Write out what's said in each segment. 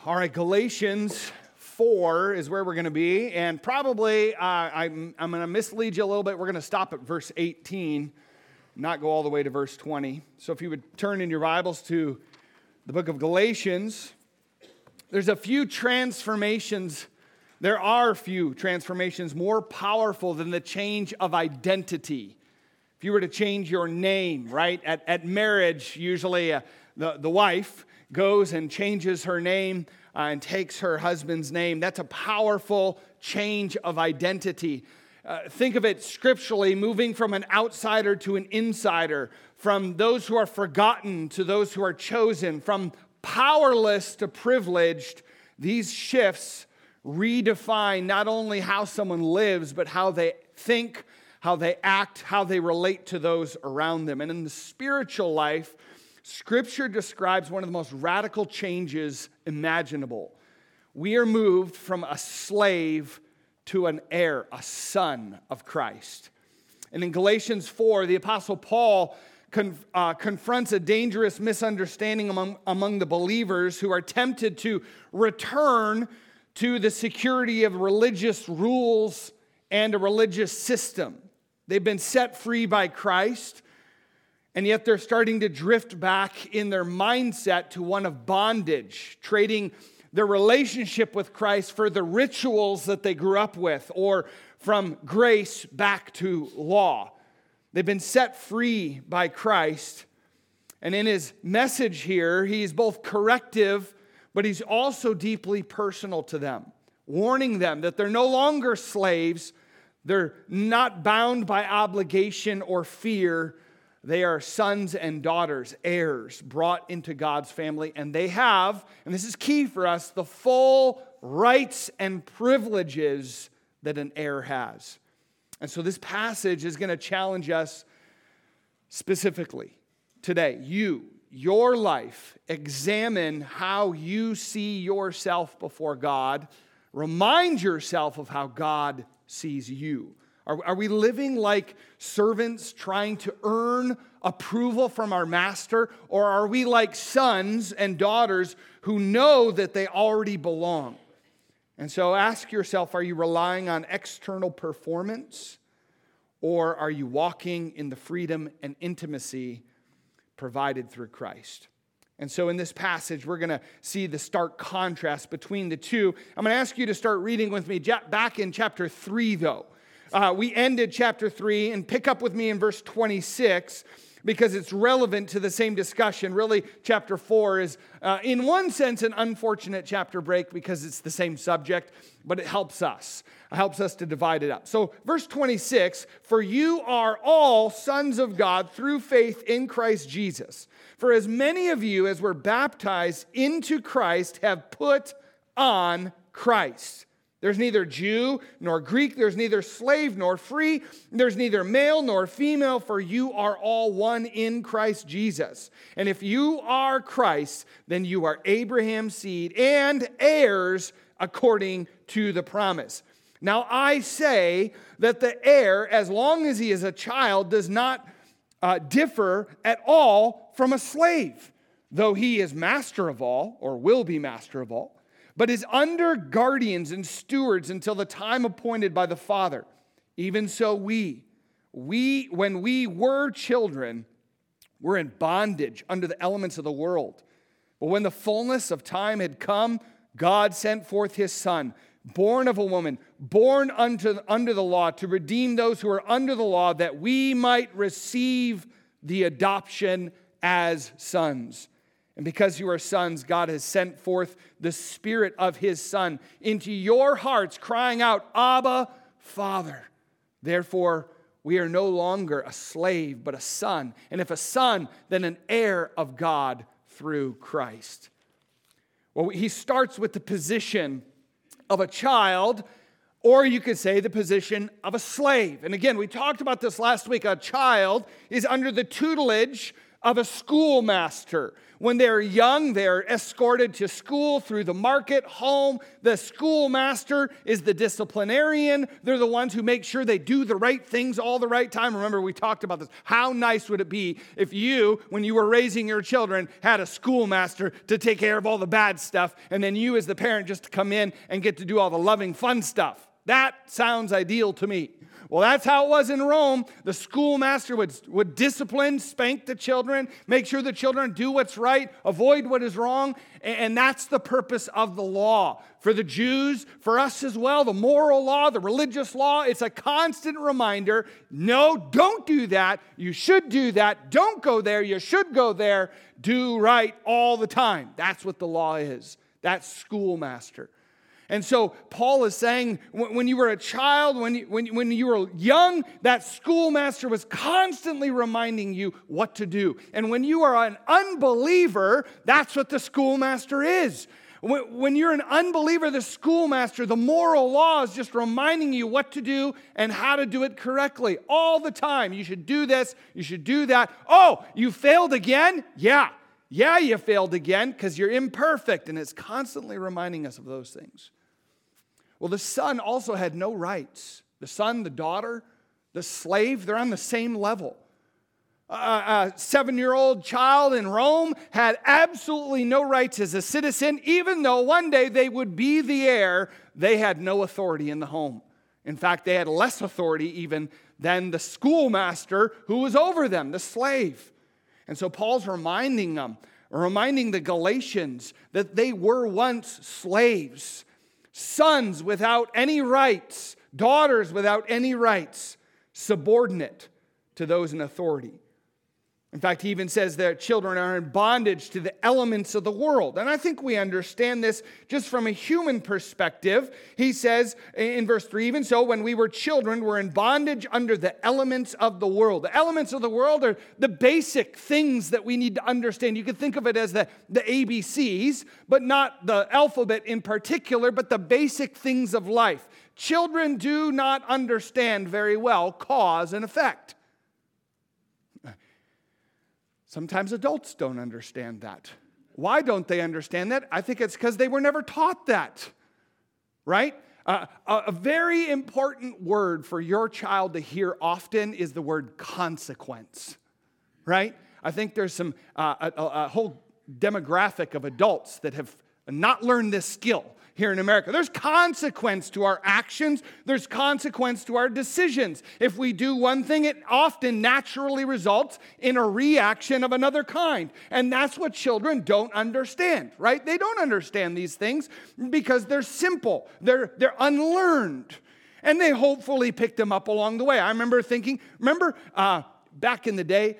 All right, Galatians 4 is where we're going to be, and probably I'm going to mislead you a little bit. We're going to stop at verse 18, not go all the way to verse 20. So if you would turn in your Bibles to the book of Galatians, there's a few transformations. There are a few transformations more powerful than the change of identity. If you were to change your name, right, at marriage, usually the wife goes and changes her name and takes her husband's name. That's a powerful change of identity. Think of it scripturally, moving from an outsider to an insider, from those who are forgotten to those who are chosen, from powerless to privileged. These shifts redefine not only how someone lives, but how they think, how they act, how they relate to those around them. And in the spiritual life, Scripture describes one of the most radical changes imaginable. We are moved from a slave to an heir, a son of Christ. And in Galatians 4, the Apostle Paul confronts a dangerous misunderstanding among the believers who are tempted to return to the security of religious rules and a religious system. They've been set free by Christ, and yet they're starting to drift back in their mindset to one of bondage, trading their relationship with Christ for the rituals that they grew up with, or from grace back to law. They've been set free by Christ. And in his message here, he's both corrective, but he's also deeply personal to them, warning them that they're no longer slaves. They're not bound by obligation or fear. They are sons and daughters, heirs, brought into God's family. And they have, and this is key for us, the full rights and privileges that an heir has. And so this passage is going to challenge us specifically today. Your life, examine how you see yourself before God. Remind yourself of how God sees you. Are we living like servants trying to earn approval from our master? Or are we like sons and daughters who know that they already belong? And so ask yourself, are you relying on external performance? Or are you walking in the freedom and intimacy provided through Christ? And so in this passage, we're going to see the stark contrast between the two. I'm going to ask you to start reading with me back in chapter 3, though. We ended chapter 3, and pick up with me in verse 26, because it's relevant to the same discussion. Really, chapter 4 is, in one sense, an unfortunate chapter break because it's the same subject, but it helps us. It helps us to divide it up. So, verse 26, "For you are all sons of God through faith in Christ Jesus. For as many of you as were baptized into Christ have put on Christ. There's neither Jew nor Greek, there's neither slave nor free, there's neither male nor female, for you are all one in Christ Jesus. And if you are Christ, then you are Abraham's seed and heirs according to the promise. Now I say that the heir, as long as he is a child, does not differ at all from a slave, though he is master of all, or will be master of all, but is under guardians and stewards until the time appointed by the Father. Even so we, when we were children, were in bondage under the elements of the world. But when the fullness of time had come, God sent forth his Son, born of a woman, born under the law, to redeem those who are under the law, that we might receive the adoption as sons. And because you are sons, God has sent forth the Spirit of his Son into your hearts, crying out, Abba, Father. Therefore, we are no longer a slave, but a son. And if a son, then an heir of God through Christ." Well, he starts with the position of a child, or you could say the position of a slave. And again, we talked about this last week. A child is under the tutelage of a schoolmaster. When they're young, they're escorted to school through the market, home. The schoolmaster is the disciplinarian. They're the ones who make sure they do the right things all the right time. Remember, we talked about this. How nice would it be if you, when you were raising your children, had a schoolmaster to take care of all the bad stuff, and then you as the parent just to come in and get to do all the loving, fun stuff? That sounds ideal to me. Well, that's how it was in Rome. The schoolmaster would discipline, spank the children, make sure the children do what's right, avoid what is wrong. And that's the purpose of the law. For the Jews, for us as well, the moral law, the religious law, it's a constant reminder, no, don't do that. You should do that. Don't go there. You should go there. Do right all the time. That's what the law is. That's schoolmaster. And so Paul is saying, when you were a child, when you were young, that schoolmaster was constantly reminding you what to do. And when you are an unbeliever, that's what the schoolmaster is. When you're an unbeliever, the schoolmaster, the moral law is just reminding you what to do and how to do it correctly all the time. You should do this, you should do that. Oh, you failed again? Yeah, you failed again because you're imperfect. And it's constantly reminding us of those things. Well, the son also had no rights. The son, the daughter, the slave, they're on the same level. A 7-year-old child in Rome had absolutely no rights as a citizen, even though one day they would be the heir. They had no authority in the home. In fact, they had less authority even than the schoolmaster who was over them, the slave. And so Paul's reminding the Galatians that they were once slaves. Sons without any rights, daughters without any rights, subordinate to those in authority. In fact, he even says their children are in bondage to the elements of the world. And I think we understand this just from a human perspective. He says in verse 3, even so, when we were children, we're in bondage under the elements of the world. The elements of the world are the basic things that we need to understand. You can think of it as the ABCs, but not the alphabet in particular, but the basic things of life. Children do not understand very well cause and effect. Sometimes adults don't understand that. Why don't they understand that? I think it's because they were never taught that, right? A very important word for your child to hear often is the word consequence, right? I think there's a whole demographic of adults that have not learned this skill here in America. There's consequence to our actions. There's consequence to our decisions. If we do one thing, it often naturally results in a reaction of another kind. And that's what children don't understand, right? They don't understand these things because they're simple. They're unlearned. And they hopefully pick them up along the way. I remember thinking, back in the day,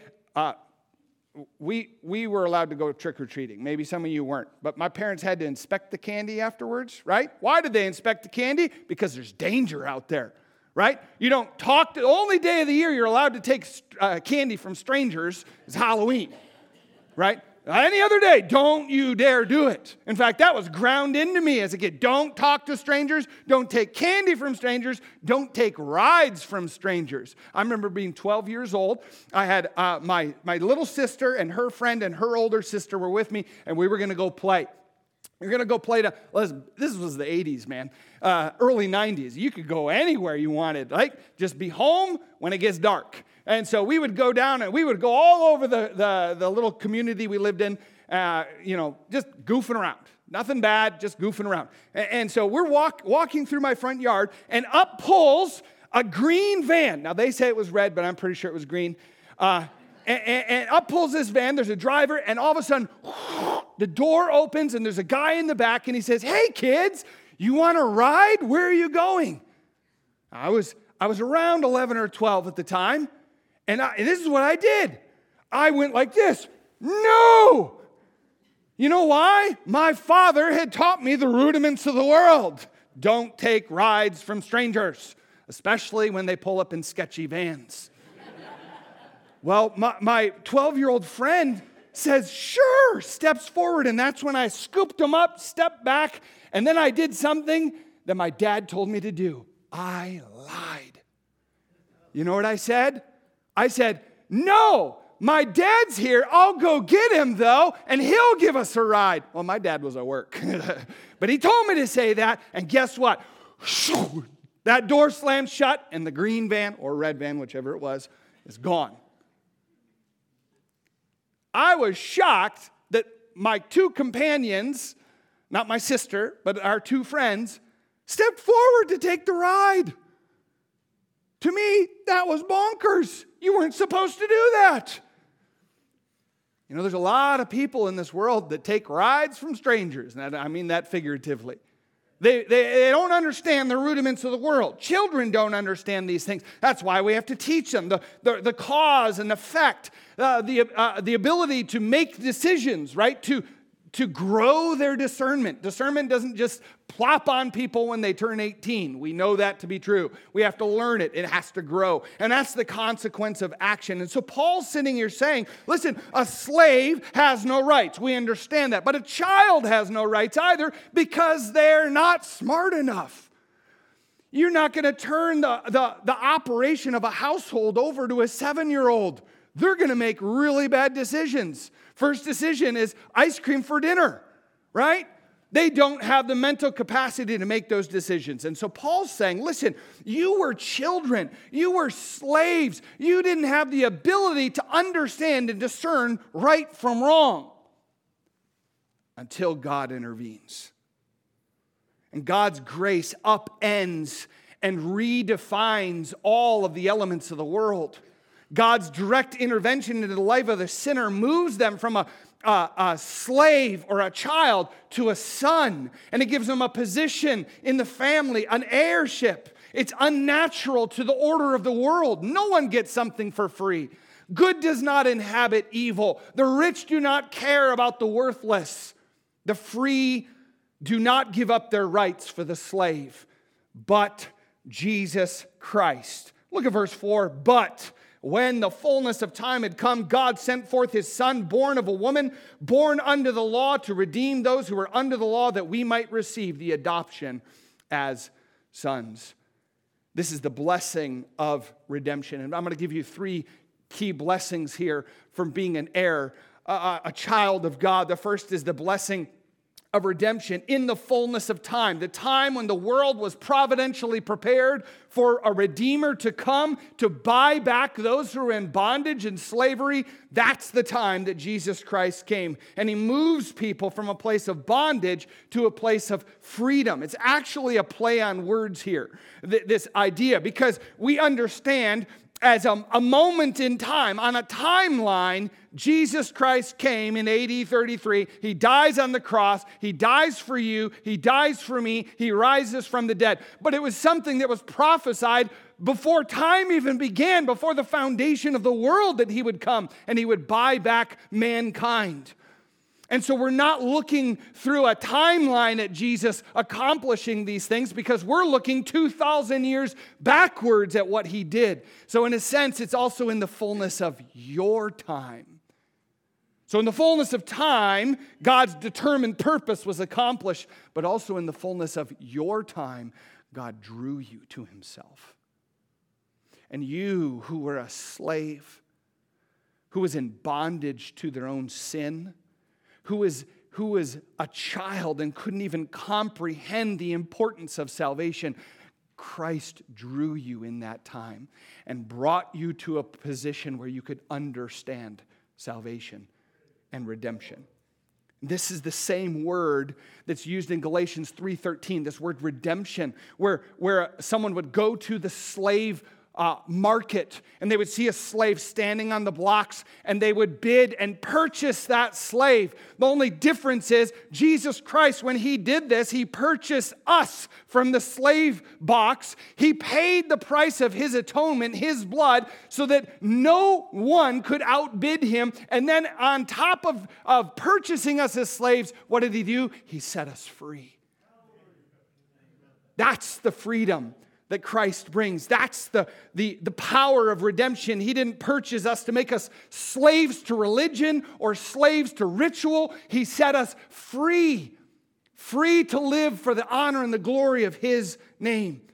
we were allowed to go trick-or-treating. Maybe some of you weren't. But my parents had to inspect the candy afterwards, right? Why did they inspect the candy? Because there's danger out there, right? You don't talk to... The only day of the year you're allowed to take candy from strangers is Halloween, right? Any other day, don't you dare do it. In fact, that was ground into me as a kid. Don't talk to strangers. Don't take candy from strangers. Don't take rides from strangers. I remember being 12 years old. I had my little sister and her friend and her older sister were with me, and we were going to go play. We were going to go play to, this was the 80s, man, early 90s. You could go anywhere you wanted, like just be home when it gets dark. And so we would go down and we would go all over the little community we lived in, just goofing around. Nothing bad, just goofing around. And so we're walking through my front yard, and up pulls a green van. Now, they say it was red, but I'm pretty sure it was green. And up pulls this van. There's a driver, and all of a sudden, the door opens, and there's a guy in the back, and he says, "Hey, kids, you want to ride? Where are you going?" I was around 11 or 12 at the time. And this is what I did. I went like this. No! You know why? My father had taught me the rudiments of the world. Don't take rides from strangers, especially when they pull up in sketchy vans. Well, my 12-year-old friend says, "Sure," steps forward, and that's when I scooped him up, stepped back, and then I did something that my dad told me to do. I lied. You know what I said? I said, "No, my dad's here. I'll go get him, though, and he'll give us a ride. Well, my dad was at work. But he told me to say that, and guess what? That door slammed shut, and the green van, or red van, whichever it was, is gone. I was shocked that my two companions, not my sister, but our two friends, stepped forward to take the ride. To me, that was bonkers. You weren't supposed to do that. You know, there's a lot of people in this world that take rides from strangers. And I mean that figuratively. They don't understand the rudiments of the world. Children don't understand these things. That's why we have to teach them the cause and effect, the ability to make decisions, right? To grow their discernment. Discernment doesn't just plop on people when they turn 18. We know that to be true. We have to learn it. It has to grow. And that's the consequence of action. And so Paul's sitting here saying, listen, a slave has no rights. We understand that. But a child has no rights either because they're not smart enough. You're not going to turn the operation of a household over to a 7-year-old. They're going to make really bad decisions. First decision is ice cream for dinner, right? They don't have the mental capacity to make those decisions. And so Paul's saying, listen, you were children. You were slaves. You didn't have the ability to understand and discern right from wrong until God intervenes. And God's grace upends and redefines all of the elements of the world. God's direct intervention into the life of the sinner moves them from a slave or a child to a son. And it gives them a position in the family, an heirship. It's unnatural to the order of the world. No one gets something for free. Good does not inhabit evil. The rich do not care about the worthless. The free do not give up their rights for the slave, but Jesus Christ. Look at verse 4. But when the fullness of time had come, God sent forth his Son, born of a woman, born under the law, to redeem those who were under the law, that we might receive the adoption as sons. This is the blessing of redemption. And I'm going to give you 3 key blessings here from being an heir, a child of God. The first is the blessing of redemption in the fullness of time. The time when the world was providentially prepared for a Redeemer to come to buy back those who were in bondage and slavery. That's the time that Jesus Christ came. And he moves people from a place of bondage to a place of freedom. It's actually a play on words here, this idea, because we understand as a moment in time, on a timeline, Jesus Christ came in AD 33. He dies on the cross. He dies for you. He dies for me. He rises from the dead. But it was something that was prophesied before time even began, before the foundation of the world, that he would come and he would buy back mankind. And so we're not looking through a timeline at Jesus accomplishing these things, because we're looking 2,000 years backwards at what he did. So in a sense, it's also in the fullness of your time. So in the fullness of time, God's determined purpose was accomplished, but also in the fullness of your time, God drew you to himself. And you who were a slave, who was in bondage to their own sin, who was a child and couldn't even comprehend the importance of salvation, Christ drew you in that time and brought you to a position where you could understand salvation and redemption. This is the same word that's used in Galatians 3:13, this word redemption, where someone would go to the slave market, and they would see a slave standing on the blocks, and they would bid and purchase that slave. The only difference is Jesus Christ, when he did this, he purchased us from the slave box. He paid the price of his atonement, his blood, so that no one could outbid him. And then on top of purchasing us as slaves, what did he do? He set us free. That's the freedom that Christ brings. That's the power of redemption. He didn't purchase us to make us slaves to religion or slaves to ritual. He set us free to live for the honor and the glory of his name.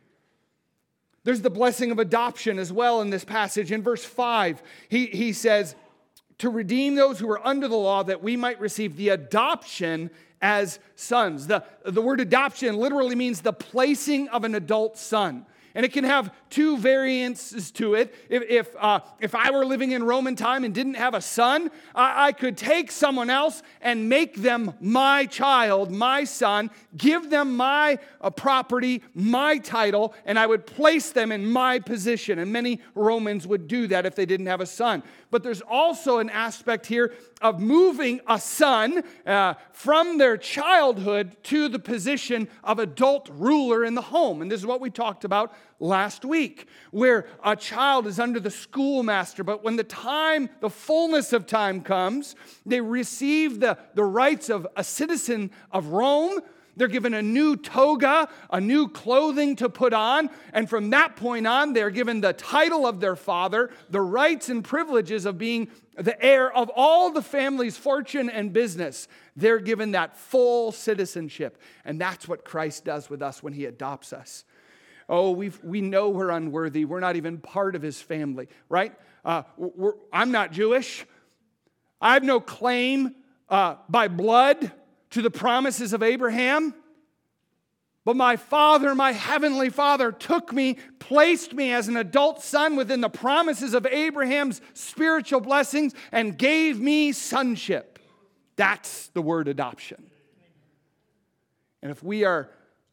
There's the blessing of adoption as well in this passage. In verse 5, he says, to redeem those who were under the law, that we might receive the adoption as sons. The word adoption literally means the placing of an adult son. And it can have two variances to it. If I were living in Roman time and didn't have a son, I could take someone else and make them my child, my son, give them my property, my title, and I would place them in my position. And many Romans would do that if they didn't have a son. But there's also an aspect here of moving a son from their childhood to the position of adult ruler in the home. And this is what we talked about last week, where a child is under the schoolmaster, but when the fullness of time comes, they receive the rights of a citizen of Rome. They're given a new toga, a new clothing to put on, and from that point on, they're given the title of their father, the rights and privileges of being the heir of all the family's fortune and business. They're given that full citizenship, and that's what Christ does with us when he adopts us. Oh, we know we're unworthy. We're not even part of his family, right? I'm not Jewish. I have no claim by blood to the promises of Abraham. But my Father, my heavenly Father, took me, placed me as an adult son within the promises of Abraham's spiritual blessings, and gave me sonship. That's the word adoption. And if we are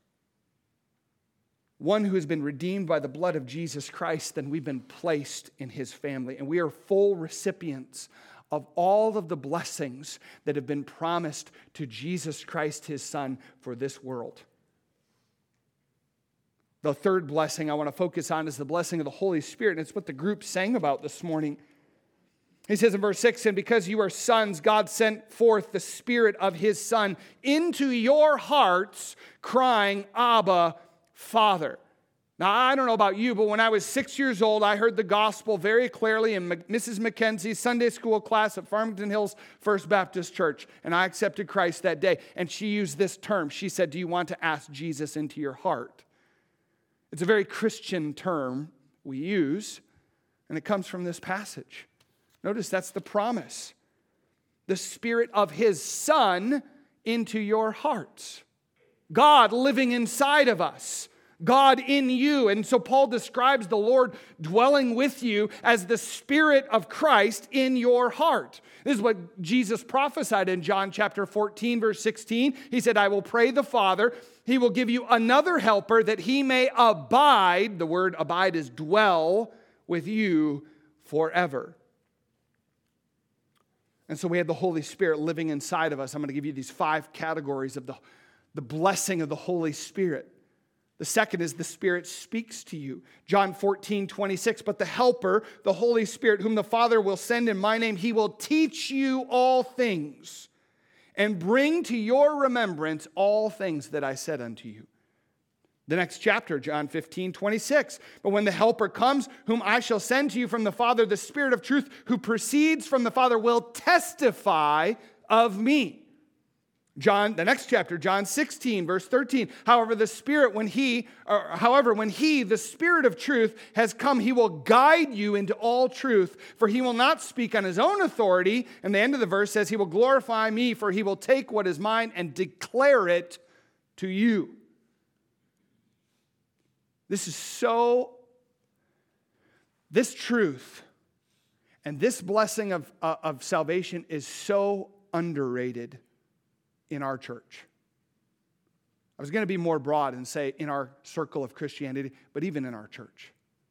one who has been redeemed by the blood of Jesus Christ, then we've been placed in his family. And we are full recipients of all of the blessings that have been promised to Jesus Christ, his son, for this world. The third blessing I want to focus on is the blessing of the Holy Spirit. And it's what the group sang about this morning. He says in verse 6, "And because you are sons, God sent forth the Spirit of his Son into your hearts, crying, Abba, Father." Now, I don't know about you, but when I was 6 years old, I heard the gospel very clearly in Mrs. McKenzie's Sunday school class at Farmington Hills First Baptist Church, and I accepted Christ that day. And she used this term. She said, "Do you want to ask Jesus into your heart?" It's a very Christian term we use, and it comes from this passage. Notice that's the promise. The Spirit of his Son into your hearts. God living inside of us. God in you. And so Paul describes the Lord dwelling with you as the Spirit of Christ in your heart. This is what Jesus prophesied in John chapter 14, verse 16. He said, "I will pray the Father. He will give you another helper that he may abide," the word abide is dwell, "with you forever." And so we have the Holy Spirit living inside of us. I'm going to give you these 5 categories of the blessing of the Holy Spirit. The second is the Spirit speaks to you. John 14:26, "But the Helper, the Holy Spirit, whom the Father will send in my name, he will teach you all things and bring to your remembrance all things that I said unto you." The next chapter, John 15:26, "But when the Helper comes, whom I shall send to you from the Father, the Spirit of truth, who proceeds from the Father, will testify of me." The next chapter, John 16, verse 13. However, the Spirit, when he, the Spirit of truth, has come, he will guide you into all truth, for he will not speak on his own authority. And the end of the verse says, he will glorify me, for he will take what is mine and declare it to you. This truth and this blessing of salvation is so underrated in our church. I was going to be more broad and say in our circle of Christianity, but even in our church.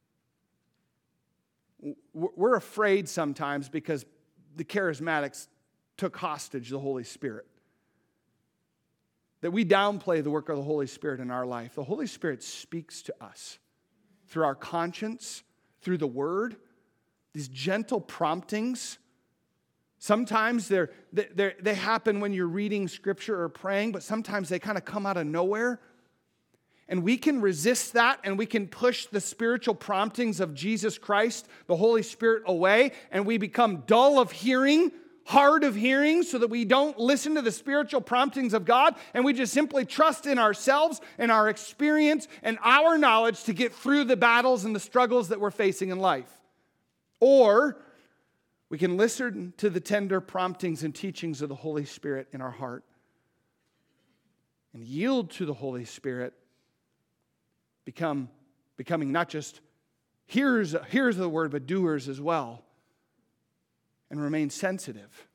We're afraid sometimes because the charismatics took hostage the Holy Spirit, that we downplay the work of the Holy Spirit in our life. The Holy Spirit speaks to us through our conscience, through the Word, these gentle promptings. Sometimes they happen when you're reading Scripture or praying, but sometimes they kind of come out of nowhere. And we can resist that, and we can push the spiritual promptings of Jesus Christ, the Holy Spirit, away, and we become dull of hearing, hard of hearing, so that we don't listen to the spiritual promptings of God, and we just simply trust in ourselves and our experience and our knowledge to get through the battles and the struggles that we're facing in life. Or We can listen to the tender promptings and teachings of the Holy Spirit in our heart and yield to the Holy Spirit, becoming not just hearers of the word, but doers as well, and remain sensitive.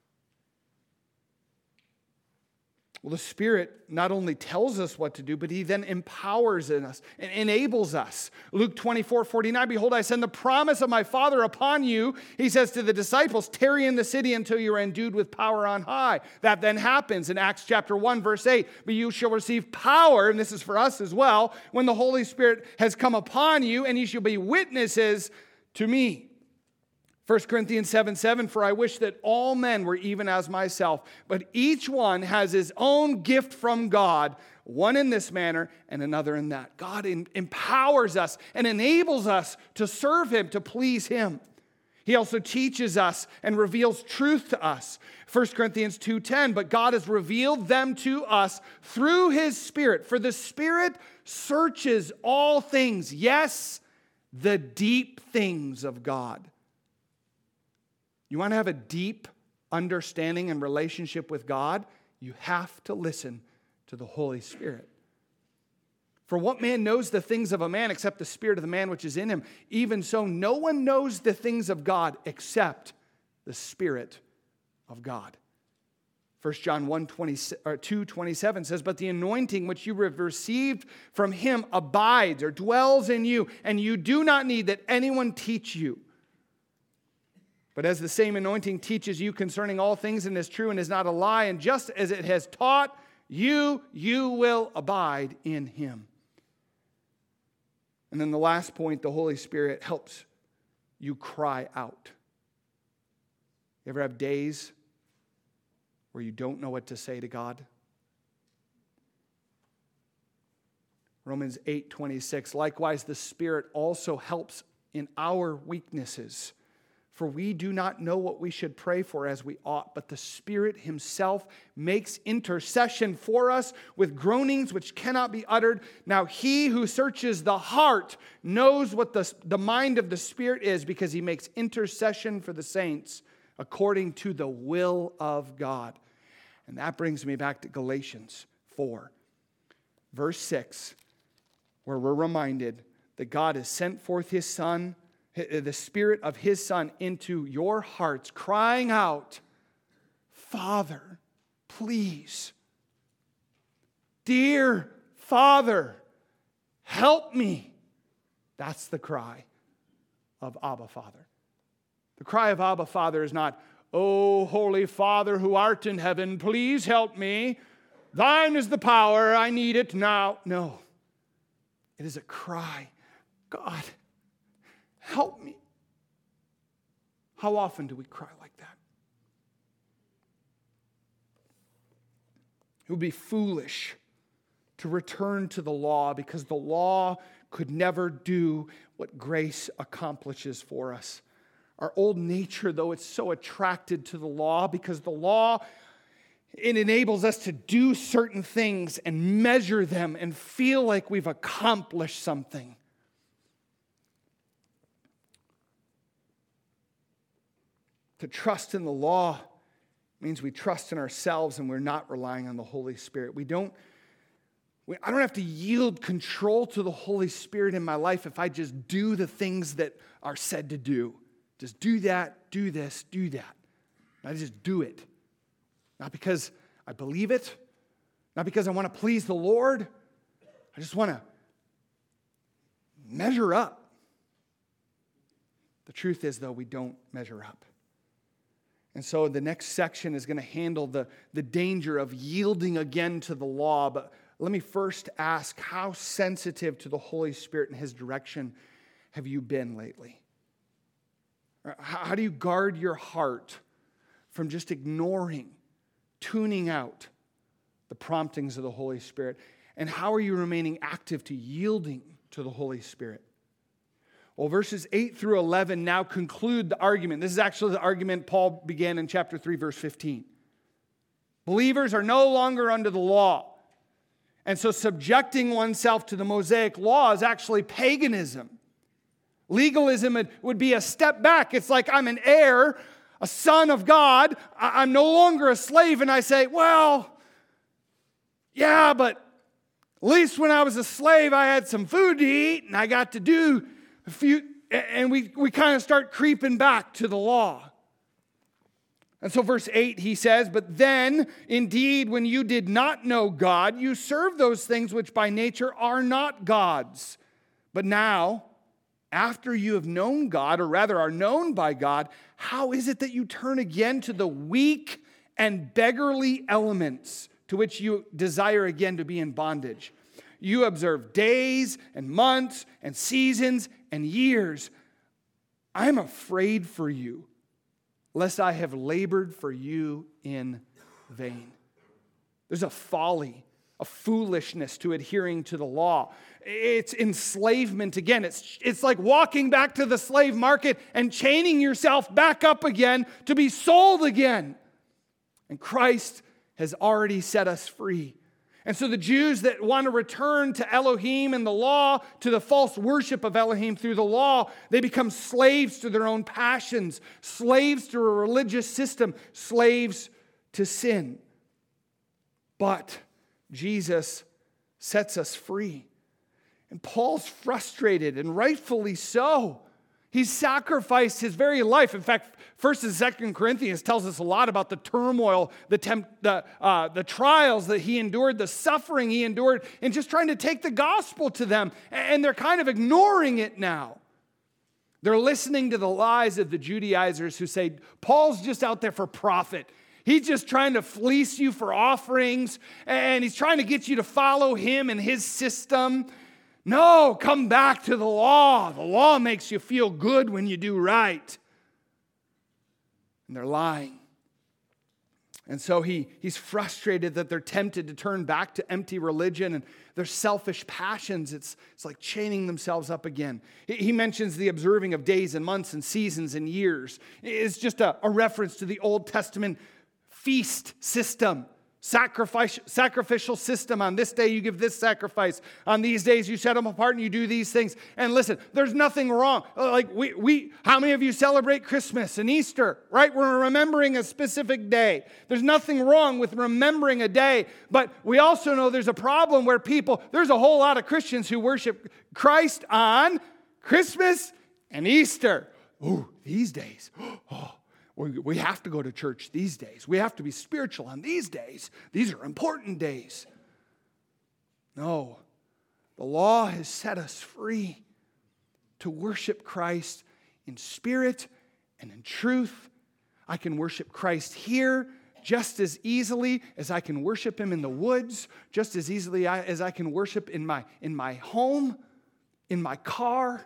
Well, the Spirit not only tells us what to do, but He then empowers in us and enables us. Luke 24:49, behold, I send the promise of my Father upon you. He says to the disciples, tarry in the city until you are endued with power on high. That then happens in Acts chapter 1, verse 8. But you shall receive power, and this is for us as well, when the Holy Spirit has come upon you, and you shall be witnesses to me. 1 Corinthians 7:7, for I wish that all men were even as myself, but each one has his own gift from God, one in this manner and another in that. God empowers us and enables us to serve Him, to please Him. He also teaches us and reveals truth to us. 1 Corinthians 2:10, but God has revealed them to us through His Spirit, for the Spirit searches all things, yes, the deep things of God. You want to have a deep understanding and relationship with God? You have to listen to the Holy Spirit. For what man knows the things of a man except the spirit of the man which is in him? Even so, no one knows the things of God except the Spirit of God. 1 John 2:27 says, but the anointing which you have received from Him abides or dwells in you, and you do not need that anyone teach you. But as the same anointing teaches you concerning all things and is true and is not a lie, and just as it has taught you, you will abide in Him. And then the last point, the Holy Spirit helps you cry out. You ever have days where you don't know what to say to God? Romans 8:26, likewise the Spirit also helps in our weaknesses. For we do not know what we should pray for as we ought, but the Spirit Himself makes intercession for us with groanings which cannot be uttered. Now He who searches the heart knows what the mind of the Spirit is, because He makes intercession for the saints according to the will of God. And that brings me back to Galatians 4, verse 6, where we're reminded that God has sent forth His Son, the Spirit of His Son, into your hearts, crying out, Father, please. Dear Father, help me. That's the cry of Abba Father. The cry of Abba Father is not, O Holy Father who art in heaven, please help me. Thine is the power, I need it now. No, it is a cry, God, help me. How often do we cry like that? It would be foolish to return to the law, because the law could never do what grace accomplishes for us. Our old nature, though, it's so attracted to the law, because the law, it enables us to do certain things and measure them and feel like we've accomplished something. To trust in the law means we trust in ourselves and we're not relying on the Holy Spirit. I don't have to yield control to the Holy Spirit in my life if I just do the things that are said to do. Just do that, do this, do that. I just do it. Not because I believe it, not because I want to please the Lord. I just want to measure up. The truth is, though, we don't measure up. And so the next section is going to handle the danger of yielding again to the law. But let me first ask, how sensitive to the Holy Spirit and His direction have you been lately? How do you guard your heart from just ignoring, tuning out the promptings of the Holy Spirit? And how are you remaining active to yielding to the Holy Spirit? Well, verses 8 through 11 now conclude the argument. This is actually the argument Paul began in chapter 3, verse 15. Believers are no longer under the law. And so subjecting oneself to the Mosaic law is actually paganism. Legalism would be a step back. It's like I'm an heir. a son of God, I'm no longer a slave, and I say, well, yeah, but at least when I was a slave, I had some food to eat, and I got to do a few, and we kind of start creeping back to the law. And so verse 8, he says, but then, indeed, when you did not know God, you served those things which by nature are not God's. But now, after you have known God, or rather are known by God, how is it that you turn again to the weak and beggarly elements to which you desire again to be in bondage? You observe days and months and seasons and years. I'm afraid for you, lest I have labored for you in vain. There's a folly, a foolishness to adhering to the law. It's enslavement again. It's like walking back to the slave market and chaining yourself back up again to be sold again. And Christ has already set us free. And so the Jews that want to return to Elohim and the law, to the false worship of Elohim through the law, they become slaves to their own passions, slaves to a religious system, slaves to sin. But Jesus sets us free. And Paul's frustrated, and rightfully so. He's sacrificed his very life. In fact, 1st and 2nd Corinthians tells us a lot about the turmoil, the trials that he endured, the suffering he endured, and just trying to take the gospel to them. And they're kind of ignoring it now. They're listening to the lies of the Judaizers who say, Paul's just out there for profit. He's just trying to fleece you for offerings, and he's trying to get you to follow him and his system. No, come back to the law. The law makes you feel good when you do right. And they're lying. And so he's frustrated that they're tempted to turn back to empty religion and their selfish passions. It's like chaining themselves up again. He mentions the observing of days and months and seasons and years. It's just a reference to the Old Testament feast system. Sacrificial system. On this day you give this sacrifice. On these days you set them apart and you do these things. And listen, there's nothing wrong. Like how many of you celebrate Christmas and Easter, right? We're remembering a specific day. There's nothing wrong with remembering a day, but we also know there's a problem where there's a whole lot of Christians who worship Christ on Christmas and Easter. Ooh, these days. Oh. We have to go to church these days. We have to be spiritual on these days. These are important days. No, the law has set us free to worship Christ in spirit and in truth. I can worship Christ here just as easily as I can worship him in the woods, just as easily as I can worship in my home, in my car.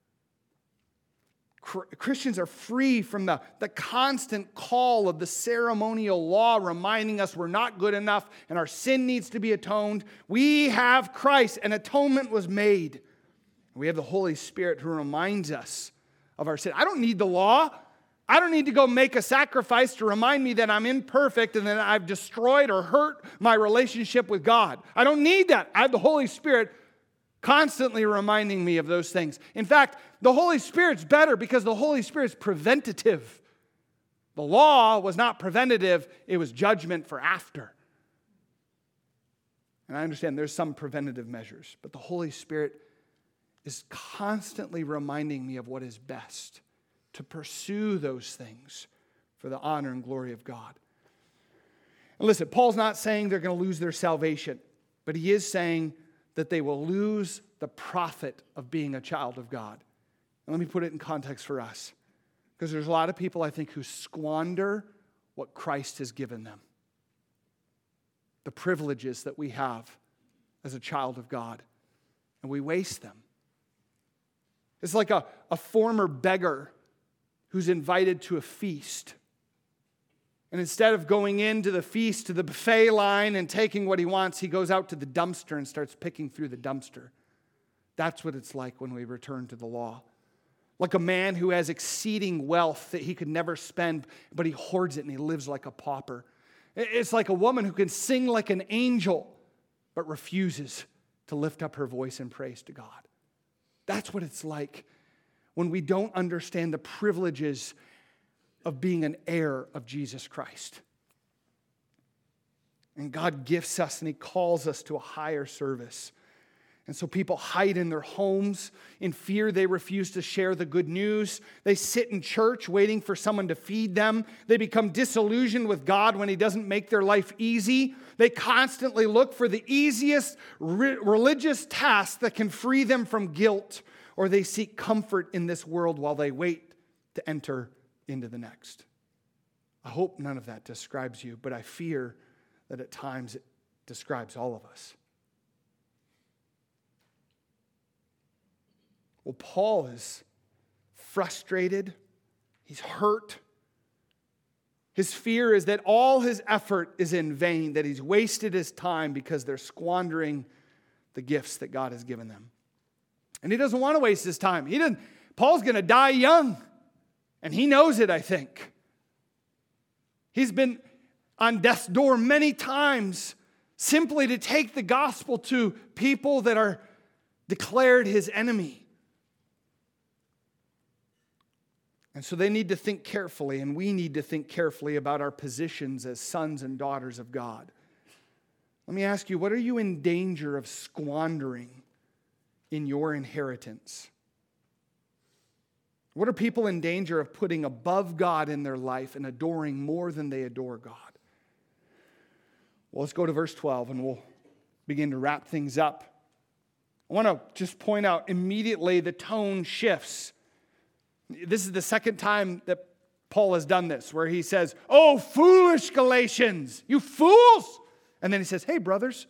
Christians are free from the constant call of the ceremonial law reminding us we're not good enough and our sin needs to be atoned. We have Christ. An atonement was made. We have the Holy Spirit who reminds us of our sin. I don't need the law. I don't need to go make a sacrifice to remind me that I'm imperfect and that I've destroyed or hurt my relationship with God. I don't need that. I have the Holy Spirit constantly reminding me of those things. In fact, the Holy Spirit's better because the Holy Spirit's preventative. The law was not preventative, it was judgment for after. And I understand there's some preventative measures, but the Holy Spirit is constantly reminding me of what is best, to pursue those things for the honor and glory of God. And listen, Paul's not saying they're going to lose their salvation, but he is saying that they will lose the profit of being a child of God. And let me put it in context for us. Because there's a lot of people, I think, who squander what Christ has given them. The privileges that we have as a child of God. And we waste them. It's like a former beggar who's invited to a feast. And instead of going into the feast to the buffet line and taking what he wants, he goes out to the dumpster and starts picking through the dumpster. That's what it's like when we return to the law. Like a man who has exceeding wealth that he could never spend, but he hoards it and he lives like a pauper. It's like a woman who can sing like an angel, but refuses to lift up her voice in praise to God. That's what it's like when we don't understand the privileges of being an heir of Jesus Christ. And God gifts us and He calls us to a higher service. And so people hide in their homes. In fear, they refuse to share the good news. They sit in church waiting for someone to feed them. They become disillusioned with God when He doesn't make their life easy. They constantly look for the easiest religious task that can free them from guilt, or they seek comfort in this world while they wait to enter into the next. I hope none of that describes you, but I fear that at times it describes all of us. Well, Paul is frustrated. He's hurt. His fear is that all his effort is in vain, that he's wasted his time because they're squandering the gifts that God has given them. And he doesn't want to waste his time. Paul's going to die young, and he knows it, I think. He's been on death's door many times simply to take the gospel to people that are declared his enemy. And so they need to think carefully, and we need to think carefully about our positions as sons and daughters of God. Let me ask you, what are you in danger of squandering in your inheritance? What are people in danger of putting above God in their life and adoring more than they adore God? Well, let's go to verse 12, and we'll begin to wrap things up. I want to just point out immediately the tone shifts. This is the second time that Paul has done this, where he says, "Oh, foolish Galatians, you fools!" And then he says, "Hey, brothers."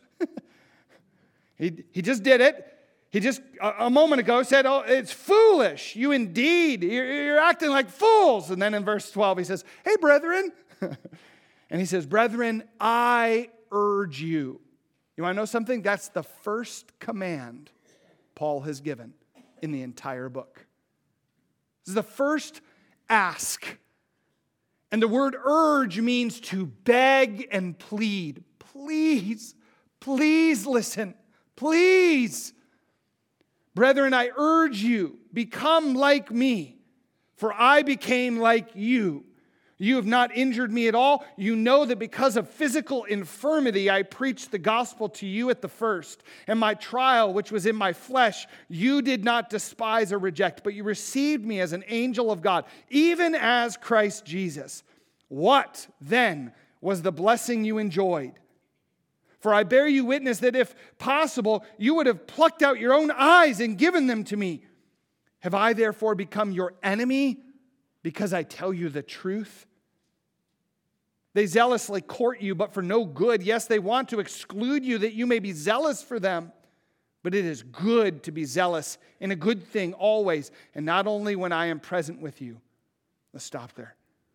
He just did it. He just, a moment ago, said, "Oh, it's foolish. You indeed, you're acting like fools." And then in verse 12, he says, "Hey, brethren." And he says, "Brethren, I urge you." You want to know something? That's the first command Paul has given in the entire book. This is the first ask. And the word urge means to beg and plead. Please, please listen. Please. Brethren, I urge you, become like me, for I became like you. You have not injured me at all. You know that because of physical infirmity, I preached the gospel to you at the first. And my trial, which was in my flesh, you did not despise or reject, but you received me as an angel of God, even as Christ Jesus. What, then, was the blessing you enjoyed? For I bear you witness that if possible, you would have plucked out your own eyes and given them to me. Have I therefore become your enemy because I tell you the truth? They zealously court you, but for no good. Yes, they want to exclude you that you may be zealous for them. But it is good to be zealous in a good thing always, and not only when I am present with you. Let's stop there.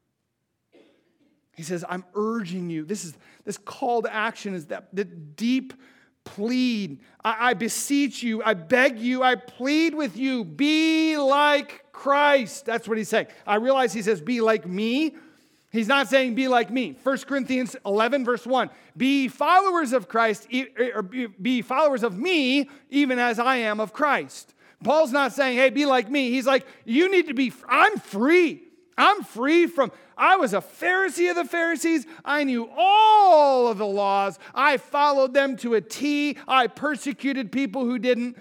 He says, I'm urging you. This call to action is the deep plead. I beseech you, I beg you, I plead with you, be like Christ. That's what he's saying. I realize he says, be like me. He's not saying be like me. 1 Corinthians 11, verse 1. Be followers of Christ, or be followers of me, even as I am of Christ. Paul's not saying, hey, be like me. He's like, you need to be, I'm free. I'm free from, I was a Pharisee of the Pharisees. I knew all of the laws. I followed them to a T. I persecuted people who didn't.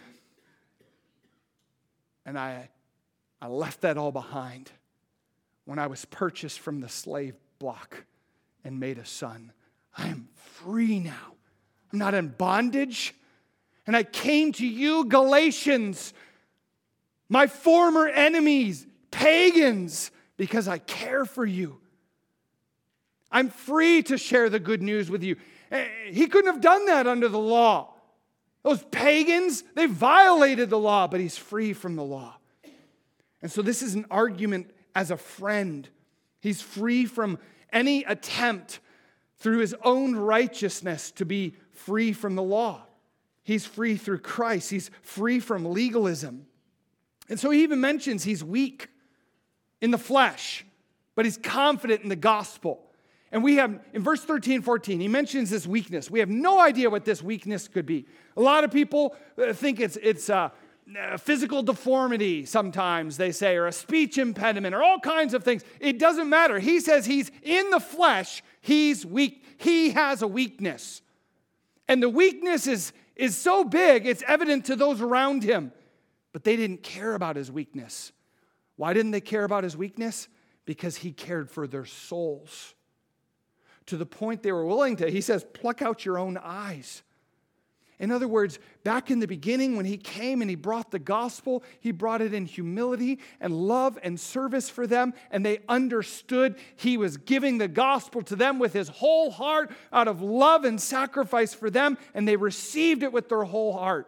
And I left that all behind when I was purchased from the slave block and made a son. I am free now. I'm not in bondage. And I came to you, Galatians, my former enemies, pagans, because I care for you. I'm free to share the good news with you. He couldn't have done that under the law. Those pagans, they violated the law, but he's free from the law. And so this is an argument as a friend. He's free from any attempt through his own righteousness to be free from the law. He's free through Christ. He's free from legalism. And so he even mentions he's weak in the flesh, but he's confident in the gospel. And we have, in verse 13, 14, he mentions this weakness. We have no idea what this weakness could be. A lot of people think it's physical deformity sometimes, they say, or a speech impediment, or all kinds of things. It doesn't matter. He says he's in the flesh. He's weak. He has a weakness. And the weakness is so big, it's evident to those around him. But they didn't care about his weakness. Why didn't they care about his weakness? Because he cared for their souls. To the point they were willing to, he says, pluck out your own eyes. In other words, back in the beginning when he came and he brought the gospel, he brought it in humility and love and service for them, and they understood he was giving the gospel to them with his whole heart out of love and sacrifice for them, and they received it with their whole heart.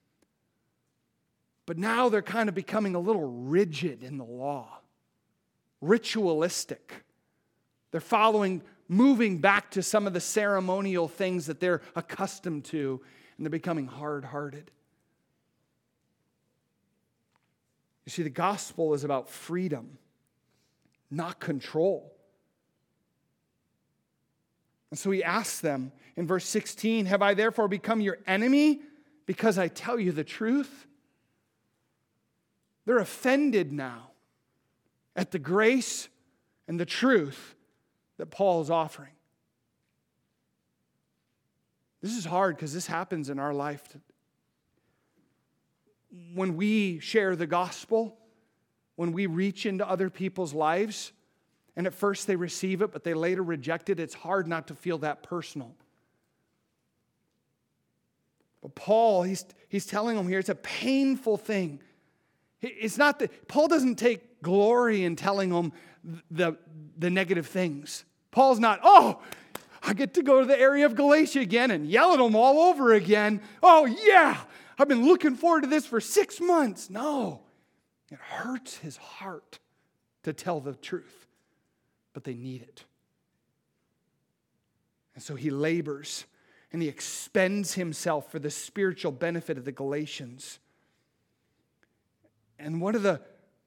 But now they're kind of becoming a little rigid in the law, ritualistic. They're moving back to some of the ceremonial things that they're accustomed to, and they're becoming hard-hearted. You see, the gospel is about freedom, not control. And so he asks them in verse 16, have I therefore become your enemy because I tell you the truth? They're offended now at the grace and the truth that Paul is offering. This is hard because this happens in our life. When we share the gospel, when we reach into other people's lives, and at first they receive it, but they later reject it, it's hard not to feel that personal. But Paul, he's telling them here, it's a painful thing. It's not that Paul doesn't take glory in telling them the negative things. Paul's not, I get to go to the area of Galatia again and yell at them all over again. Oh, yeah, I've been looking forward to this for 6 months. No, it hurts his heart to tell the truth, but they need it. And so he labors and he expends himself for the spiritual benefit of the Galatians. And what are the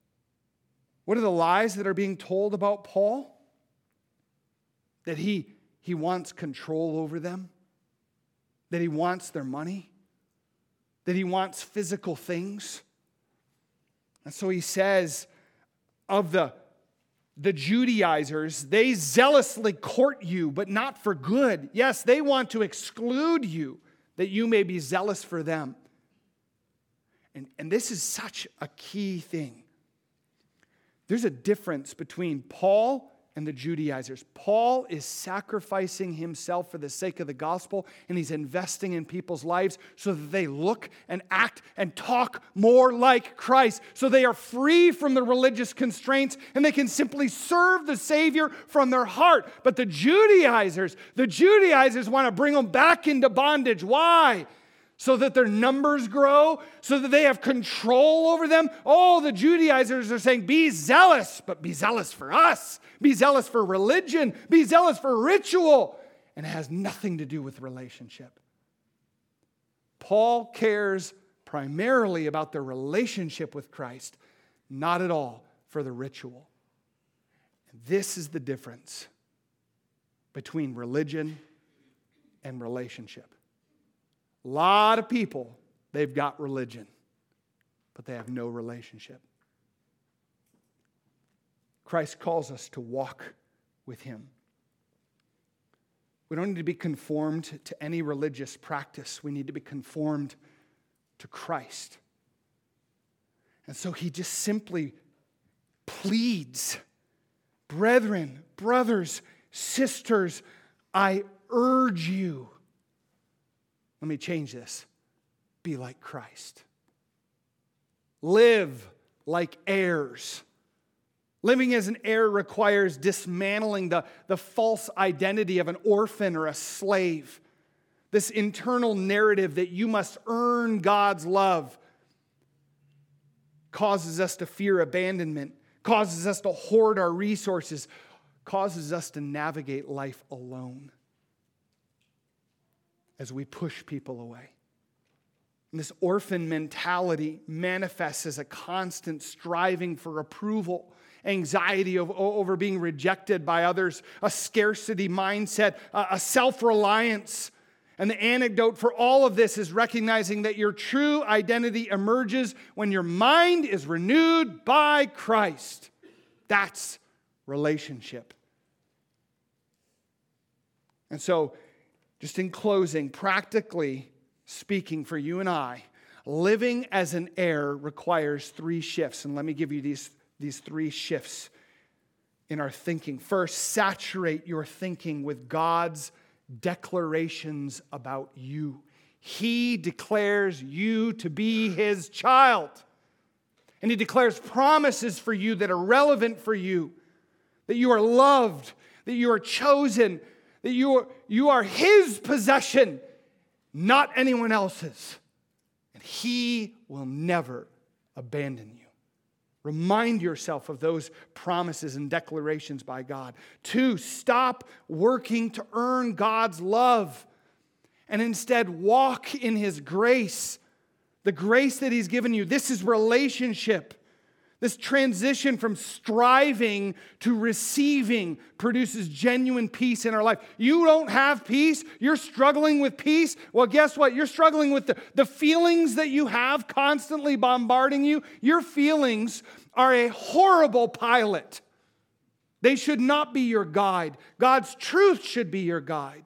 lies that are being told about Paul? That he wants control over them, that he wants their money, that he wants physical things. And so he says of the Judaizers, they zealously court you, but not for good. Yes, they want to exclude you, that you may be zealous for them. And this is such a key thing. There's a difference between Paul and the Judaizers. Paul is sacrificing himself for the sake of the gospel, and he's investing in people's lives so that they look and act and talk more like Christ, so they are free from the religious constraints and they can simply serve the Savior from their heart. But the Judaizers want to bring them back into bondage. Why? So that their numbers grow, so that they have control over them. Oh, the Judaizers are saying, be zealous, but be zealous for us. Be zealous for religion. Be zealous for ritual. And it has nothing to do with relationship. Paul cares primarily about their relationship with Christ, not at all for the ritual. And this is the difference between religion and relationship. A lot of people, they've got religion, but they have no relationship. Christ calls us to walk with him. We don't need to be conformed to any religious practice. We need to be conformed to Christ. And so he just simply pleads, brethren, brothers, sisters, I urge you. Let me change this. Be like Christ. Live like heirs. Living as an heir requires dismantling the false identity of an orphan or a slave. This internal narrative that you must earn God's love causes us to fear abandonment, causes us to hoard our resources, causes us to navigate life alone as we push people away. And this orphan mentality manifests as a constant striving for approval, anxiety over being rejected by others, a scarcity mindset, a self-reliance. And the antidote for all of this is recognizing that your true identity emerges when your mind is renewed by Christ. That's relationship. And so, just in closing, practically speaking for you and I, living as an heir requires 3 shifts. And let me give you these 3 shifts in our thinking. First, saturate your thinking with God's declarations about you. He declares you to be His child. And He declares promises for you that are relevant for you. That you are loved, that you are chosen, that you are His possession, not anyone else's. And He will never abandon you. Remind yourself of those promises and declarations by God. 2, stop working to earn God's love and instead walk in His grace. The grace that He's given you. This is relationship. This transition from striving to receiving produces genuine peace in our life. You don't have peace. You're struggling with peace. Well, guess what? You're struggling with the feelings that you have constantly bombarding you. Your feelings are a horrible pilot. They should not be your guide. God's truth should be your guide.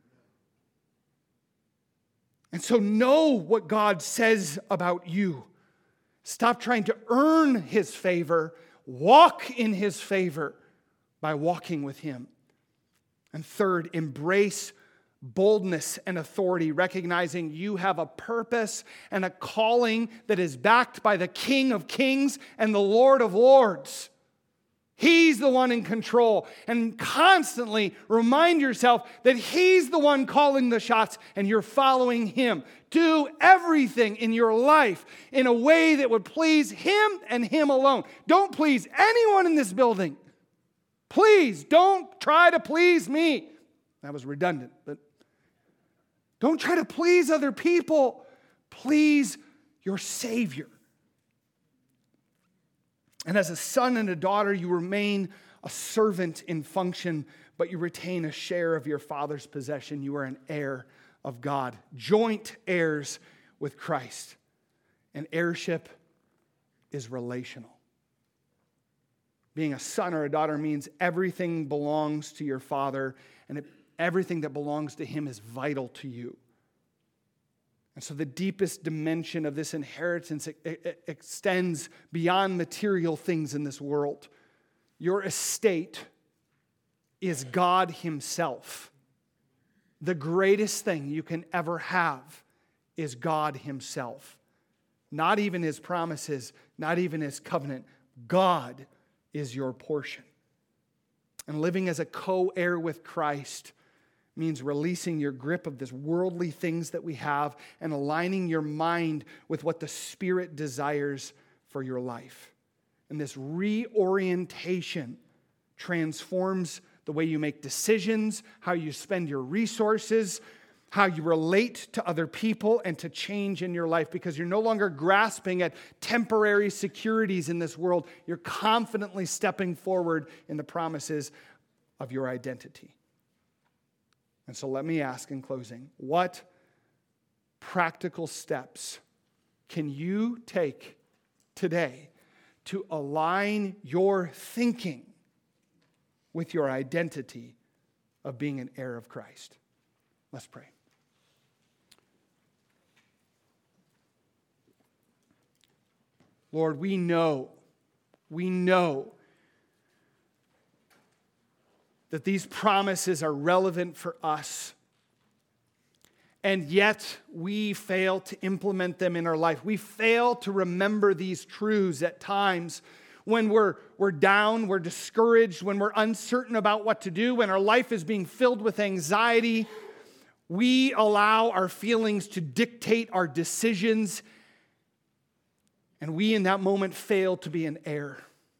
And so know what God says about you. Stop trying to earn His favor. Walk in His favor by walking with Him. And third, embrace boldness and authority, recognizing you have a purpose and a calling that is backed by the King of Kings and the Lord of Lords. He's the one in control. And constantly remind yourself that He's the one calling the shots and you're following Him. Do everything in your life in a way that would please Him and Him alone. Don't please anyone in this building. Please don't try to please me. That was redundant, but don't try to please other people. Please your Savior. And as a son and a daughter, you remain a servant in function, but you retain a share of your Father's possession. You are an heir of God, joint heirs with Christ. And heirship is relational. Being a son or a daughter means everything belongs to your Father, and everything that belongs to Him is vital to you. And so the deepest dimension of this inheritance extends beyond material things in this world. Your estate is God Himself. The greatest thing you can ever have is God Himself. Not even His promises, not even His covenant. God is your portion. And living as a co-heir with Christ means releasing your grip of this worldly things that we have and aligning your mind with what the Spirit desires for your life. And this reorientation transforms the way you make decisions, how you spend your resources, how you relate to other people, and to change in your life, because you're no longer grasping at temporary securities in this world. You're confidently stepping forward in the promises of your identity. And so let me ask in closing, what practical steps can you take today to align your thinking with your identity of being an heir of Christ? Let's pray. Lord, we know that these promises are relevant for us, and yet we fail to implement them in our life. We fail to remember these truths at times when we're down, we're discouraged, when we're uncertain about what to do, when our life is being filled with anxiety. We allow our feelings to dictate our decisions, and we in that moment fail to be an heir.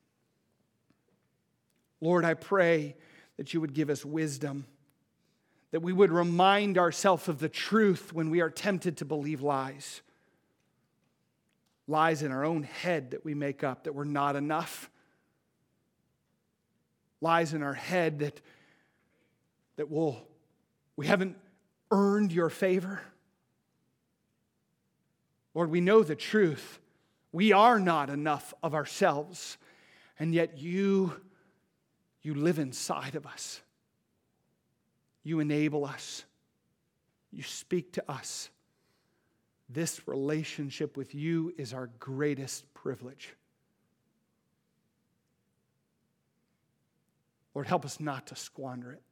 Lord, I pray that you would give us wisdom, that we would remind ourselves of the truth when we are tempted to believe lies. Lies in our own head that we make up, that we're not enough. Lies in our head that we haven't earned your favor. Lord, we know the truth. We are not enough of ourselves, and yet you live inside of us. You enable us. You speak to us. This relationship with you is our greatest privilege. Lord, help us not to squander it.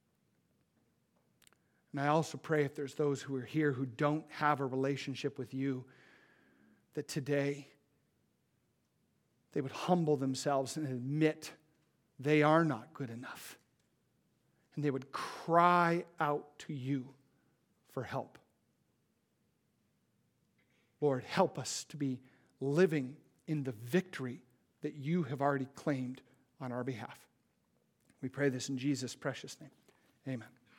And I also pray if there's those who are here who don't have a relationship with you, that today they would humble themselves and admit they are not good enough. And they would cry out to you for help. Lord, help us to be living in the victory that you have already claimed on our behalf. We pray this in Jesus' precious name. Amen.